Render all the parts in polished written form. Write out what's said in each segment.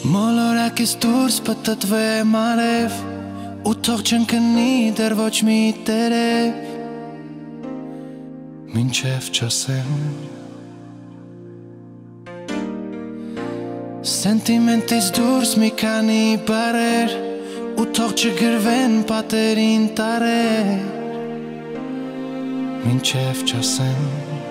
Մոլորակից դուրս պտտվե մարև ու թող չընկնի դեռ ոչ մի տերև մինչև չասեմ Սենտիմենտից դուրս մի քանի բառեր ու թող չգրվեն պատերին տարեր մինչև չասեմ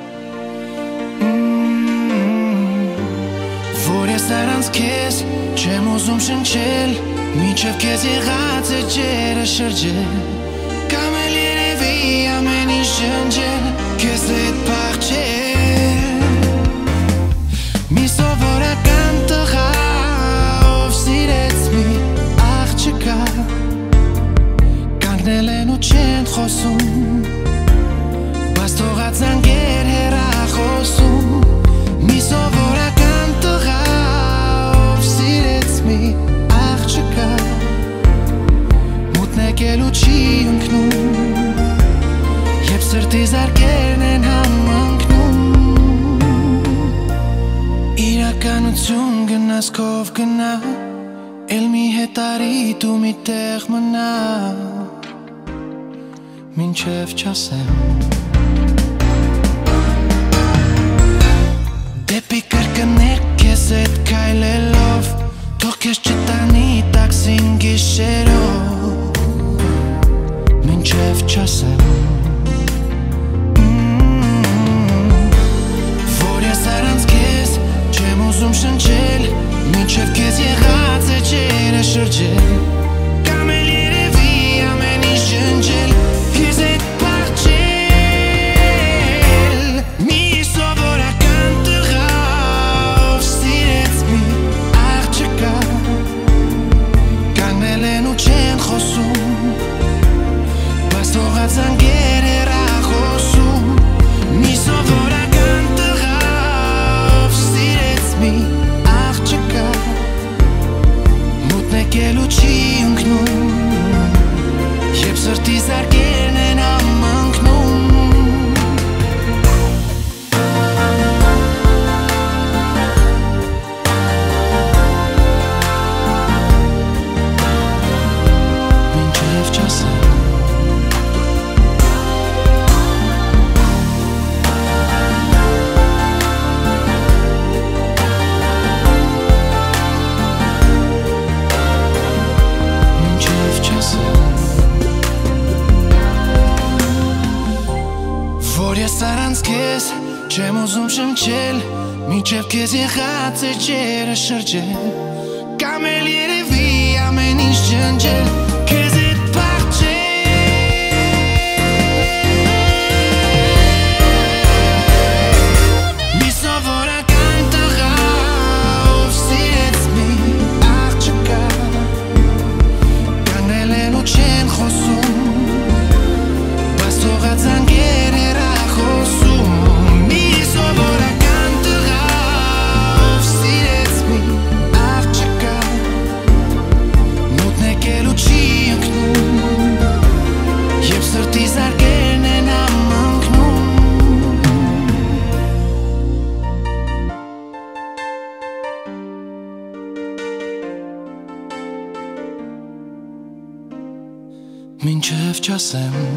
Որ ես առանց քեզ չեմ ուզում շնչել Մինչև քեզ եղած է ջերը շրջել Կամ էլ երևի ամեն ինչ ջնջել Քեզ հետ փախչել Մի սովորական տղա ով սիրեց մի աղջկա Կանգնել են ու չեն խոսում Բայց թողած զանգեր հեռախոսում Մի սովորական տղա ով սիրեց մի աղջկա Մութն եկել ու չի ընկնում Երբ սրտի զարկերն են համընկնում Իրականություն գնաս քով գնա Էլ մի հետ արի դու մի տեղ մնա Մինչև չասեմ Դեպի կրկներ քեզ հետ քայլելով Թող քեզ չտանի տաքսին գիշերով Մինչև չասեմ Որ ես առանց քեզ չեմ ուզում շնչել Մինչև քեզ եղած է ջերը շրջել Կամ էլ երևի ամեն ինչ ջնջել Քեզ հետ Զանգեր հեռախոսում Մի սովորական տղա ով սիրեց մի աղջկա Մութն եկել ու չի ընկնում Երբ սրտի զարկերն են համընկնում Մինչև չասեմ Որ ես առանց քեզ չեմ ուզում շնչել Մինչև քեզ եղած է ջերը շրջել Կամ էլ երևի ամեն ինչ ջնջել Քեզ հետ փախչել Մի սովորական տղա ով սիրեց մի աղջկա Կանգնել են ու չեն խոսում Բայց թողած զանգեր Մի սովորական տղա ով սիրեց մի աղջկա Մութն եկել ու չի ընկնում Երբ սրտի զարկերն են համընկնում Մինչև չասեմ